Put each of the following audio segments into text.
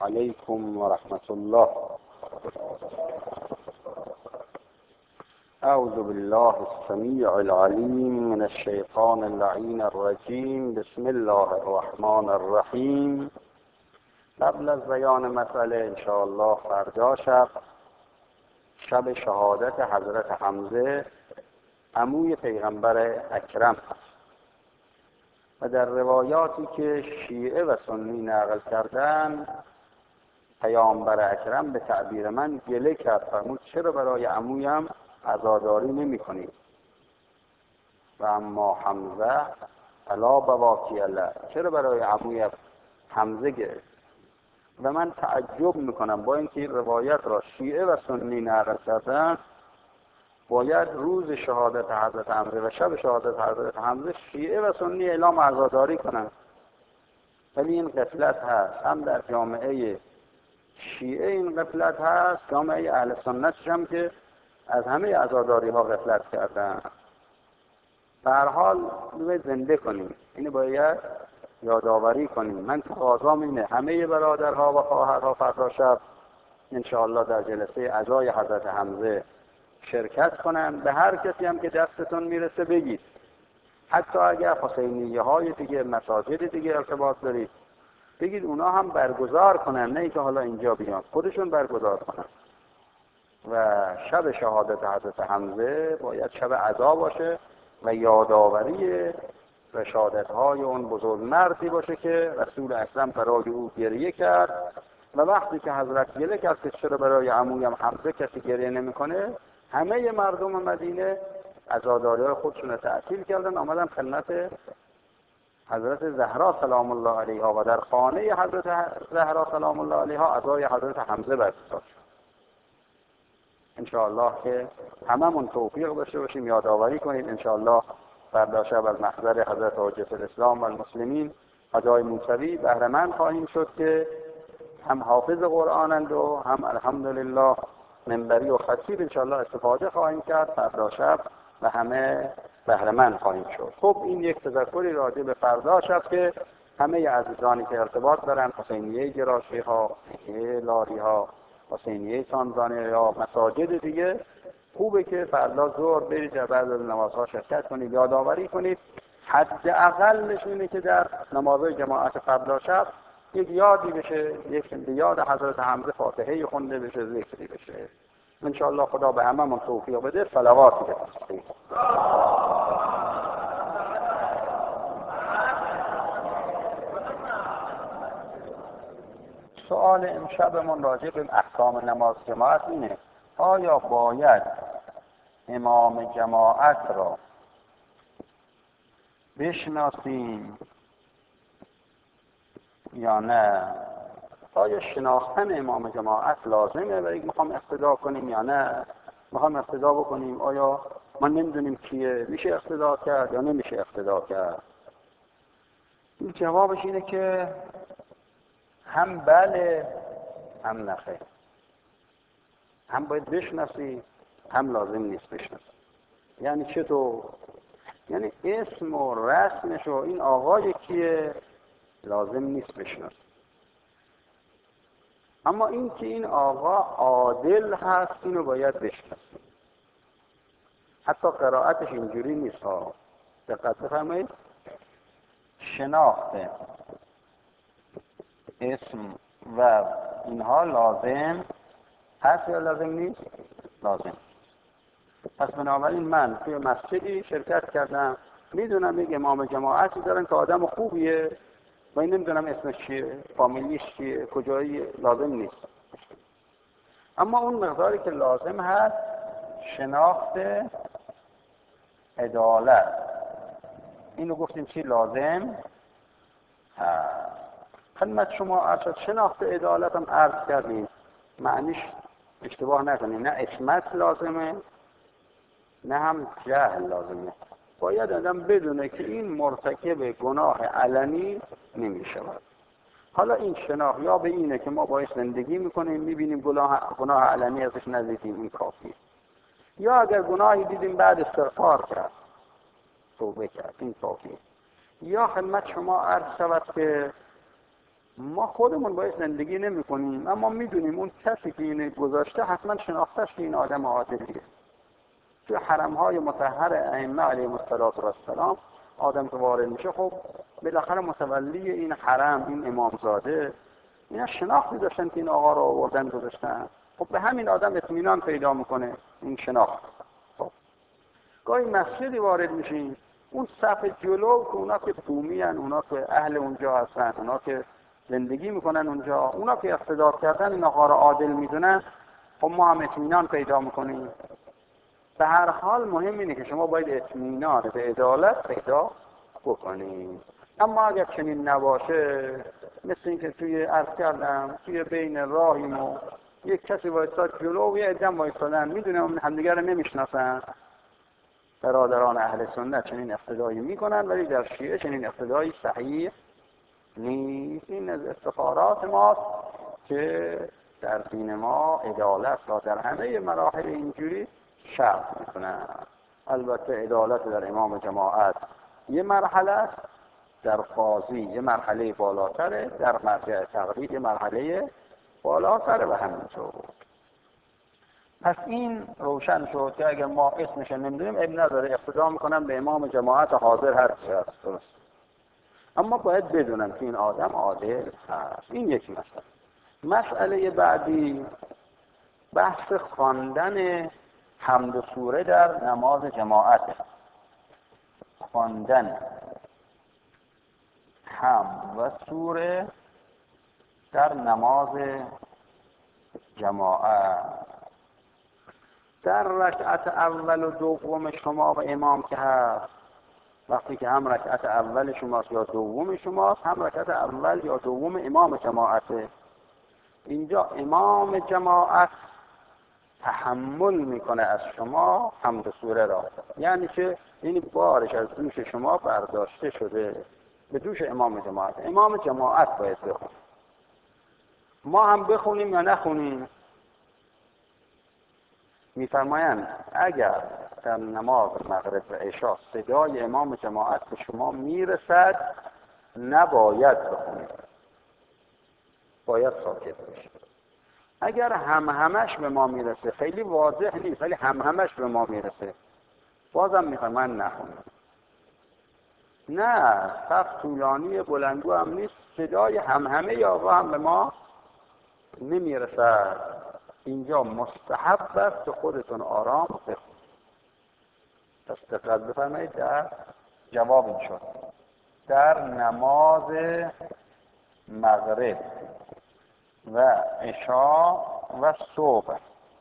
علیکم و رحمت الله. اعوذ بالله السمیع العلیم من الشیطان اللعین الرجیم. بسم الله الرحمن الرحیم. قبل از بیان مسئله انشاءالله فردا شب شهادت حضرت حمزه عموی پیغمبر اکرم هست و در روایاتی که شیعه و سنی نقل کردن پیامبر اکرم به تعبیر من گله کرد، فرمود چرا برای عمویم عزاداری نمی کنی؟ و اما حمزه الا بواکی الله، چرا برای عموی حمزه گرفت؟ و من تعجب میکنم با اینکه این روایت را شیعه و سنی نقل کردن، باید روز شهادت حضرت حمزه و شب شهادت حضرت حمزه شیعه و سنی اعلام عزاداری کنند. ولی این غفلت هست، هم در جامعه شیعه این غفلت هست، جامعه اهل سنت هم که از همه عزاداری ها غفلت کردن. به هر حال باید زنده کنیم، اینو باید یادآوری کنیم. من تقاضام اینه همه برادرها و خواهرها فردا شب انشاءالله در جلسه عزای حضرت حمزه شرکت کنن. به هر کسی هم که دستتون میرسه بگید، حتی اگر حسینیه های دیگه، مساجد دیگه ارتباط دارید، بگید اونا هم برگزار کنن، نه که حالا اینجا بیان، خودشون برگزار کنن. و شب شهادت حضرت حمزه باید شب عزا باشه و یادآوری رشادت های اون بزرگ مردی باشه که رسول اکرم برای او گریه کرد. و وقتی که حضرت گله کرد که چرا برای عمویم حمزه کسی گریه نمیکنه، همه مردم مدینه عزاداری های خودشون رو تعطیل کردن، آمدن خدمت حضرت زهرا سلام الله علیها و در خانه حضرت زهرا سلام الله علیها عزای حضرت حمزه برگزار شد. انشاءالله که هممون توفیق داشته باشیم، یادآوری کنید. انشاءالله فردا شب از محضر حضرت حجت الاسلام و المسلمین حاجی موسوی بهره مند خواهیم شد که هم حافظ قرآنند و هم الحمدلله منبری و خطیب. انشاءالله استفاده خواهیم کرد فردا شب و همه بهره مند خواهیم شد. خب این یک تذکری راجع به فردا شب که همه عزیزانی که ارتباط دارن، حسینیه گراشی ها، لاری ها، حسینیه تانزانیه یا مساجد دیگه، خوبه که فردا ظهر برید در بعض از نمازها شرکت کنید، یادآوری کنید. حداقلش اینه که در نمازهای جماعت فردا شب یک یادی بشه، یک یاد حضرت حمزه فاتحه خونده بشه، ذکری بشه. انشاءالله خدا به هممون توفیق بده. صلواتی بفرستید. سوال امشبمون راجع به احکام نماز جماعت اینه: آیا باید امام جماعت را بشناسیم یا نه؟ آیا شناختن امام جماعت لازمه و میخوام اقتدا کنیم یا نه؟ میخوام اقتدا بکنیم، آیا ما نمیدونیم کیه، میشه اقتدا کرد یا نمیشه اقتدا کرد؟ این جوابش اینه که هم بله هم نخیر. هم باید بشناسی، هم لازم نیست بشناسی. یعنی چطور؟ یعنی اسم و رسمش و این آقای کیه لازم نیست بشناسی، اما این که این آقا عادل هست اینو باید بشناسی. حتی قرائتش اینجوری نیست ها، دقت بفرمایید. شناخت اسم و اینها لازم هست یا لازم نیست؟ لازم. پس بنابراین من توی مسجدی شرکت کردم، میدونم یک امام جماعتی دارن که آدم خوبیه و این نمیدونم اسمش چیه، فامیلیش چیه، کجایی، لازم نیست. اما اون مقداری که لازم هست شناخت عدالت. اینو گفتیم چی لازم هست. خدمت شما عرض شناخت عدالت هم عرض کردیم، معنیش اشتباه نکنیم، نه اسمت لازمه نه هم جهل لازمه. باید آدم بدونه که این مرتکب گناه علنی نمیشود. حالا این شناخت یا به اینه که ما باید زندگی میکنیم، میبینیم گناه علنی ازش ندیدیم، این کافیه. یا اگر گناهی دیدیم بعد استغفار کرد، توبه کرد، این کافیه. یا خدمت شما عرض شود که ما خودمون باید زندگی نمی کنیم، اما میدونیم اون کسی که اینو گذاشته حتما شناختش که این آدم عادلیه. توی حرم‌های مطهر ائمه علیهم السلام آدم که وارد میشه، خب بالاخره متولی این حرم، این امامزاده، اینا شناختی داشتن که این آقا رو آوردن گذاشتن. خب به همین آدم اطمینان پیدا میکنه این شناخت. خب گاهی مسجدی وارد میشین، اون صف جلو که اونا که بومی هن، اونا که اهل اونجا هستن، اونا که زندگی میکنن اونجا، اونا که اقتدا کردن این آقا رو عادل میدونن، خب ما هم اطمینان پیدا میکنیم. به هر حال مهم اینه که شما باید اطمینان به عدالت پیدا بکنید. اما اگر چنین نباشه، مثل اینکه توی عرض کردم توی بین راهیم و یک کسی وایساد جلو و یه عده وایسادن، میدونم همدیگر رو نمیشناسن. برادران اهل سنت چنین اقتدایی میکنن، ولی در شیعه چنین اقتدایی صحیح نیست. این از افتخارات ماست که در دین ما عدالت را در همه مراحل اینجوری شرط میکنن. البته عدالت در امام جماعت یه مرحله است، در قاضی یه مرحله بالاتره، در مرجع تقلید یه مرحله بالاتره و همینطور. پس این روشن شد که اگر ما اسمش نمیدونیم اب نداره، اقتدا میکنم به امام جماعت حاضر هر چی هست، درست. اما باید بدونم که این آدم عادل هست. این یکی مسئله. مسئله بعدی بحث خواندن حمد و سوره در نماز جماعت. خواندن حمد و سوره در نماز جماعت. در رکعت اول و دوم شما و امام که هست، وقتی که هم رکعت اول شماست یا دوم شماست، هم رکعت اول یا دوم امام جماعته، اینجا امام جماعت تحمل میکنه از شما حمد سوره را، یعنی که این بارش از دوش شما برداشته شده به دوش امام جماعت. امام جماعت باید بخونه. ما هم بخونیم یا نخونیم. میفرمایند اگر در نماز مغرب و عشا صدای امام جماعت به شما میرسد، نباید بخونید، باید ساکت باشید. اگر همش به ما میرسه، خیلی واضح نیست ولی همش به ما میرسه، بازم میفرمایند نخونید. نه صف طولانی بلندگو هم نیست، صدای همه یا آقا هم به ما نمیرسد، اینجا مستحب است که خودتون آرام بخونید. پس دقت بفرمایید. در جواب این شد در نماز مغرب و عشا و صبح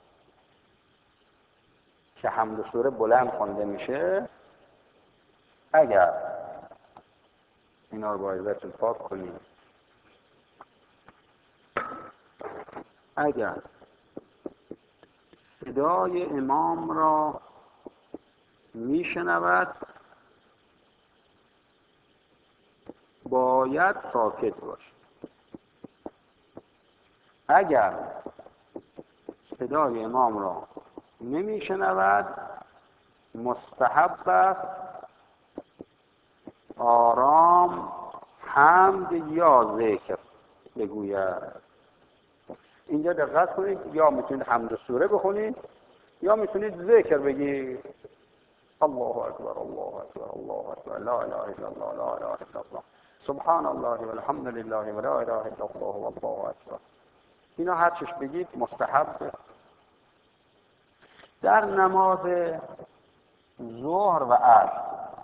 که حمد سوره بلند خوانده میشه، اگر اینا رو با عزتون پاک کنید، اگر صدای امام را میشنود باید ساکت باشد. اگر صدای امام را نمیشنود، مستحب است آرام حمد یا ذکر بگوید. اینجا دقت کنید، یا میتونید حمد سوره بخونید یا میتونید ذکر بگید. الله اکبر الله اکبر الله اکبر لا اله الا الله لا اله الا الله سبحان الله والحمد لله ولا اله الا الله والله اکبر. اینا هر چیش بگید مستحب. در نماز ظهر و عصر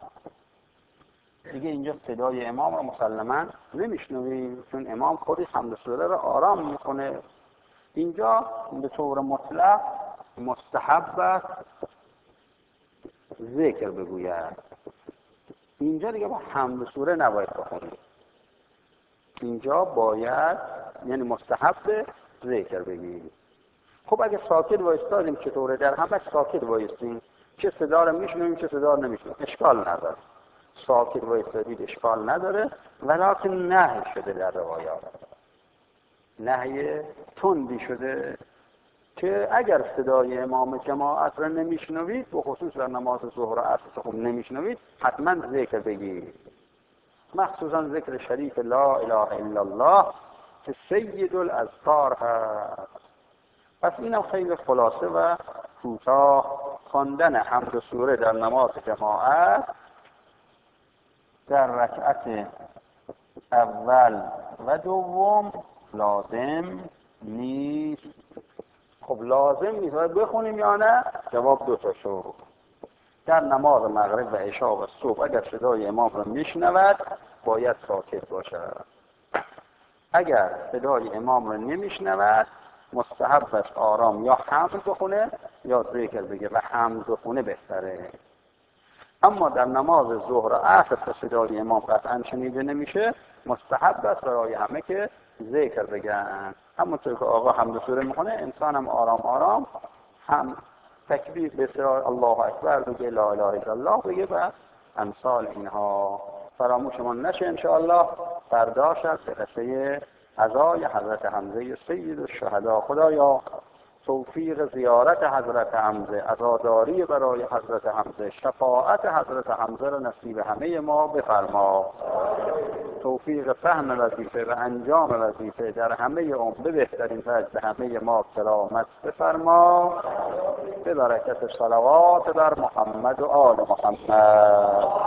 دیگه اینجا صدای امام رو مسلماً نمیشنویم، چون امام خودش حمد سوره رو آرام میکنه. اینجا به طور مطلق مستحب است ذکر بگوید. اینجا دیگه با حمد سوره نباید بخونید، اینجا باید یعنی مستحب ذکر بگید. خب اگه ساکت وایستادیم چطوره؟ در همش ساکت وایستیم، چه صدا رو میشنویم چه صدا رو نمیشنویم، اشکال نداره. ساکت وایستادید اشکال نداره، ولکن نهی شده در روایات، نهی تندی شده که اگر صدای امام جماعت را نمیشنوید، به خصوص در نماز ظهر و عصر خوب نمیشنوید، حتما ذکر بگید. مخصوصا ذکر شریف لا اله الا الله که سید الاذکار هست. پس اینم خیلی خلاصه و کوتاه خواندن حمد سوره در نماز جماعت در رکعت اول و دوم لازم نیست. خب لازم نیست بخونیم یا نه؟ جواب دو تا شد. در نماز مغرب و عشا و صبح اگر صدای امام را میشنود باید ساکت باشد. اگر صدای امام را نمیشنود مستحب است آرام یا حمد بخونه یا ذکر بگه و حمد بخونه بهتره. اما در نماز ظهر و عصر که صدای امام قطعا شنیده نمیشه مستحب است برای همه که ذکر بگن. همونطور که آقا حمد سوره میخونه انسان هم آرام آرام هم تکبیر بسیار الله اکبر بگه، لا اله الا الله بگه و امثال اینها. فراموشمون نشه انشاءالله فردا شب به قصه عزای حضرت حمزه سید الشهدا. خدایا توفیق زیارت حضرت حمزه، عزاداری برای حضرت حمزه، شفاعت حضرت حمزه را نصیب همه ما بفرما. توفیق فهم وظیفه و انجام وظیفه در همه عمر بهترین وجه به همه ما کرامت بفرما. به برکت صلوات بر محمد و آل محمد.